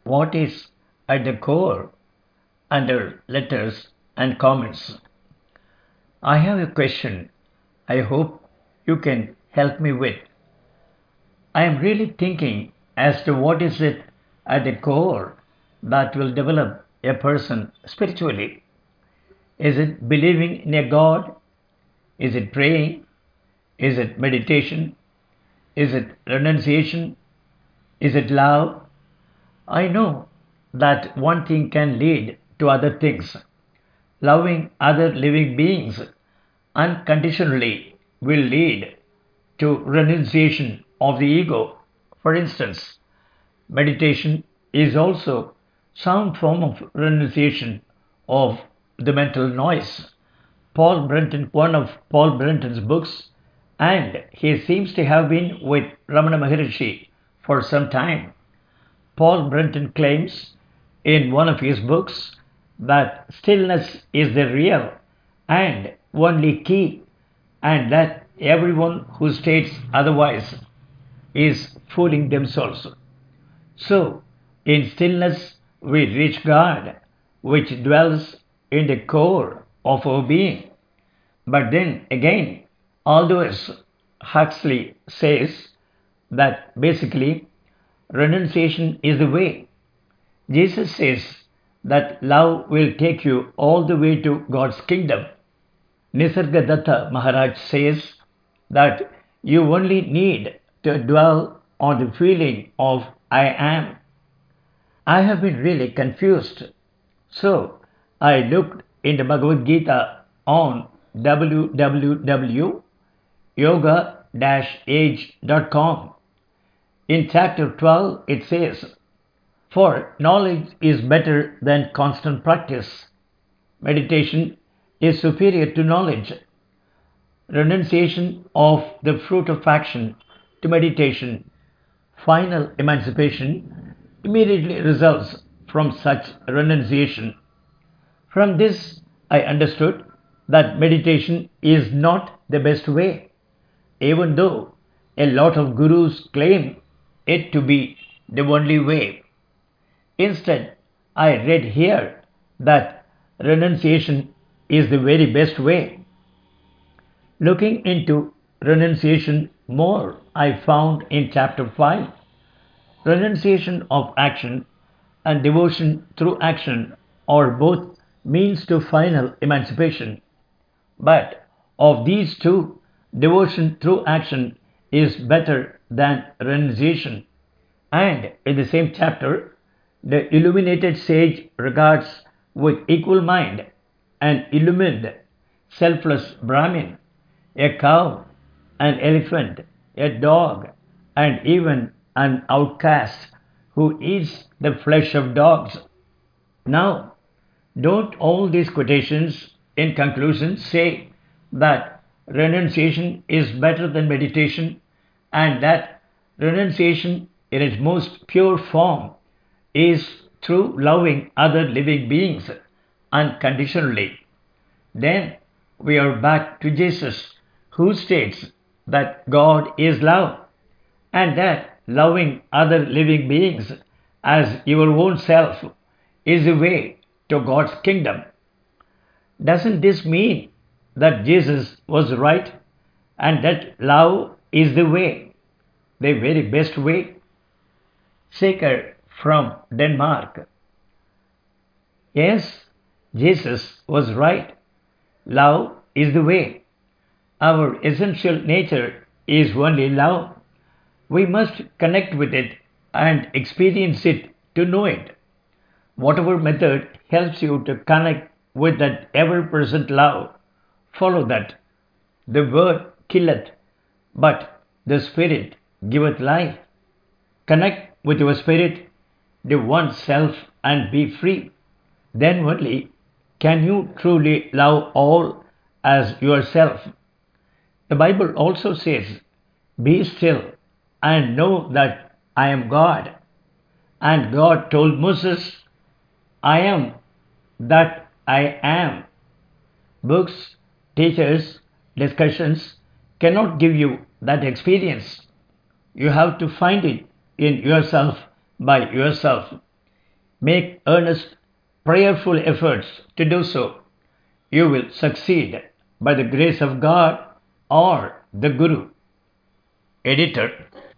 what is at the core under letters and comments. I have a question I hope you can help me with. I am really thinking as to what is it at the core that will develop a person spiritually. Is it believing in a God? Is it praying? Is it meditation? Is it renunciation? Is it love? I know that one thing can lead to other things. Loving other living beings unconditionally will lead to renunciation of the ego. For instance, meditation is also some form of renunciation of the mental noise. Paul Brenton, one of Paul Brenton's books, and he seems to have been with Ramana Maharishi for some time. Paul Brenton claims in one of his books that stillness is the real and only key, and that everyone who states otherwise is fooling themselves. So, in stillness, we reach God, which dwells in the core of our being. But then again, Aldous Huxley says that basically renunciation is the way. Jesus says that love will take you all the way to God's kingdom. Nisargadatta Maharaj says that you only need to dwell on the feeling of I am. I have been really confused. So I looked in the Bhagavad Gita on www.yoga-age.com. In chapter 12 it says, for knowledge is better than constant practice. Meditation is superior to knowledge. Renunciation of the fruit of action to meditation, final emancipation, immediately results from such renunciation. From this, I understood that meditation is not the best way, even though a lot of gurus claim it to be the only way. Instead, I read here that renunciation is the very best way. Looking into renunciation more, I found in chapter 5 renunciation of action and devotion through action are both means to final emancipation. But of these two, devotion through action is better than renunciation. And in the same chapter, the illuminated sage regards with equal mind an illumined, selfless Brahmin, a cow, an elephant, a dog, and even an outcast who eats the flesh of dogs. Now, don't all these quotations in conclusion say that renunciation is better than meditation and that renunciation in its most pure form is through loving other living beings unconditionally? Then we are back to Jesus, who states that God is love and that loving other living beings as your own self is the way to God's kingdom. Doesn't this mean that Jesus was right and that love is the way, the very best way? Saker from Denmark. Yes, Jesus was right. Love is the way. Our essential nature is only love. We must connect with it and experience it to know it. Whatever method helps you to connect with that ever present love, follow that. The word killeth, but the Spirit giveth life. Connect with your Spirit, the one self, and be free. Then only can you truly love all as yourself. The Bible also says, be still and know that I am God. And God told Moses, I am that I am. Books, teachers, discussions cannot give you that experience. You have to find it in yourself by yourself. Make earnest, prayerful efforts to do so. You will succeed by the grace of God or the Guru. Editor.